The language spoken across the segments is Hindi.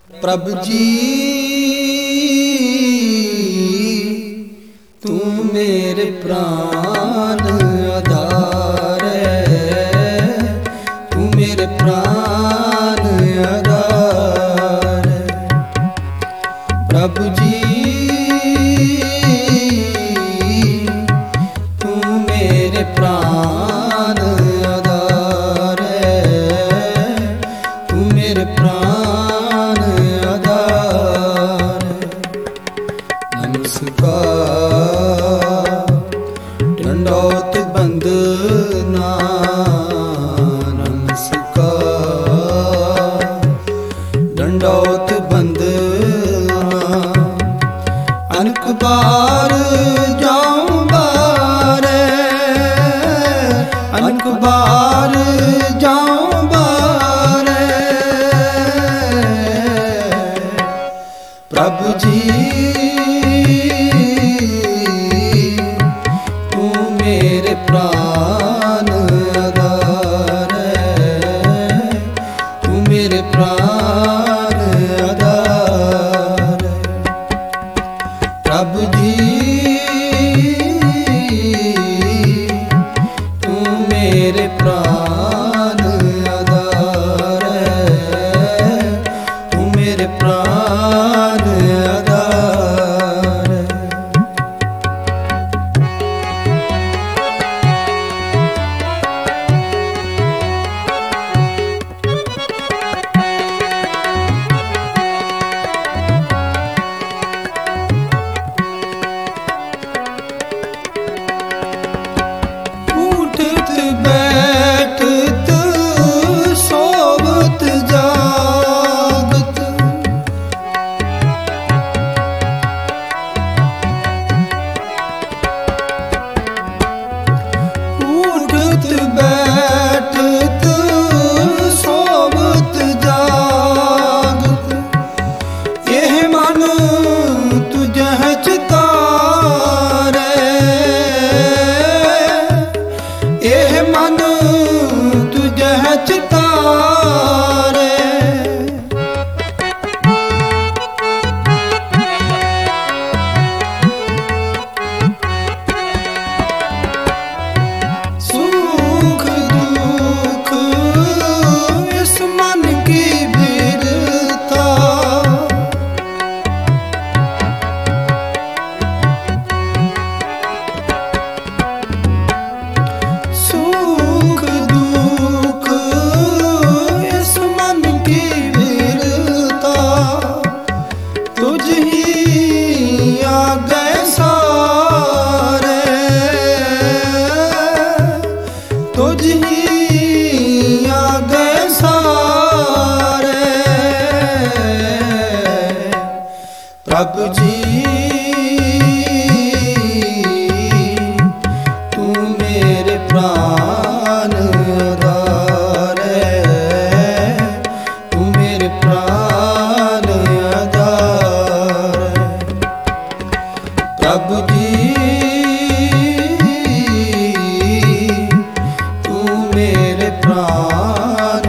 प्रभु जी तू मेरे प्राण आधार है, तू मेरे प्राण आधार है। प्रभु जी तू मेरे प्राण आधार है, तू मेरे प्राण आधार है। नमस्कार दंडौत बंदना, नमस्कार दंडौत बंदना। अनक बार जाऊं बारे, अनक बार जाऊं बारे। प्रभु जी तू मेरे प्राण आधार है, तू मेरे प्राण आधार है। प्रभु जी तू मेरे प्राण आधार है, तू मेरे प्राण आधार है। उठत बैठत सोवत जागत, उठत बैठत सोवत जागत। यह मन तुझह चितारे, यह मन तुझह चितारे। सुख दुख इस मन की भिड़ता, सुख दुख इस मन की भिड़ता। तुझ ही आगे सारे, तुझ ही आगे सारे। प्रभु जी तू मेरे प्राण आधार है, तू मेरे प्राण आधार है। प्रभु जी तू मेरे प्राण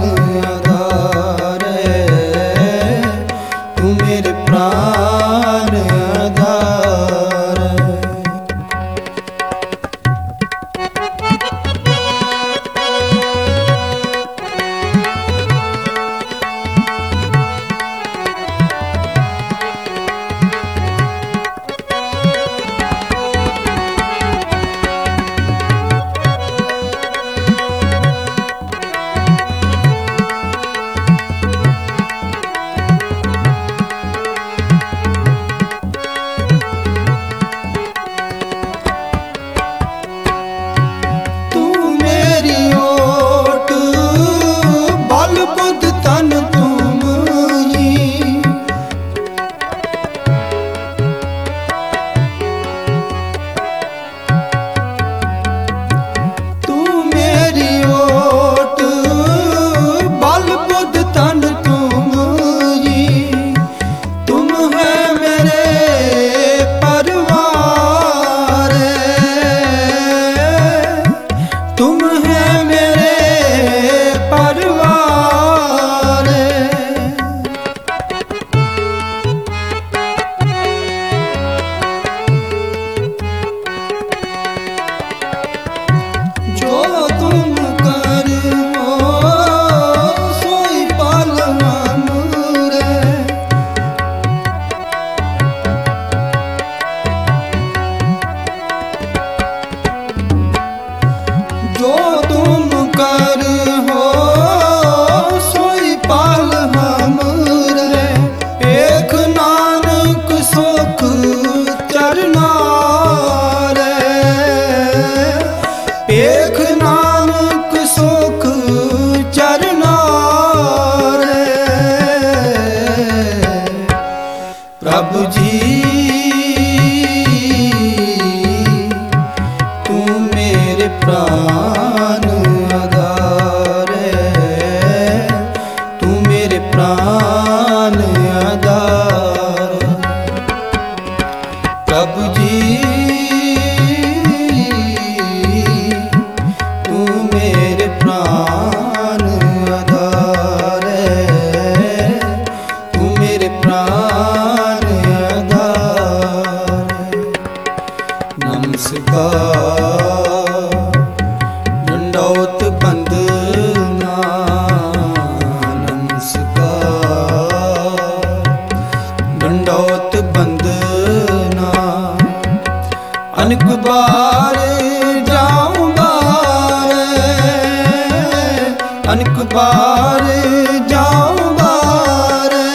हार जाऊं बारे।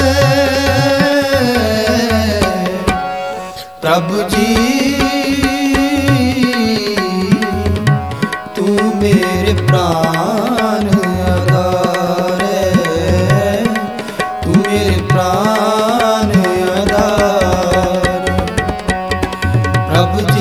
प्रभु जी तू मेरे प्राण आधार है, तू मेरे प्राण आधार। प्रभु